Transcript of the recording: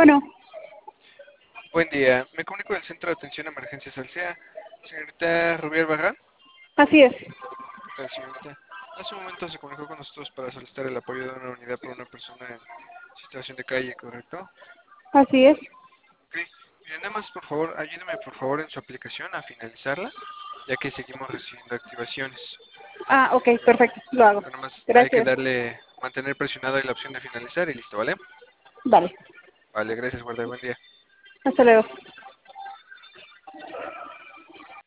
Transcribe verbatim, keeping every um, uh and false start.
Bueno, Buen día, me comunico del Centro de Atención a Emergencias Alsea. Señorita Rubier Barrán, así es, ¿qué tal, señorita? Hace un momento se comunicó con nosotros para solicitar el apoyo de una unidad para una persona en situación de calle, ¿correcto? así es. Ok, mire, nada más, por favor, ayúdeme por favor en su aplicación a finalizarla, ya que seguimos recibiendo activaciones. Ah, ok, perfecto, lo hago. Nada más hay que Gracias. darle, mantener presionada la opción de finalizar y listo, ¿vale? Vale, Vale, gracias, guarda, buen día. hasta luego.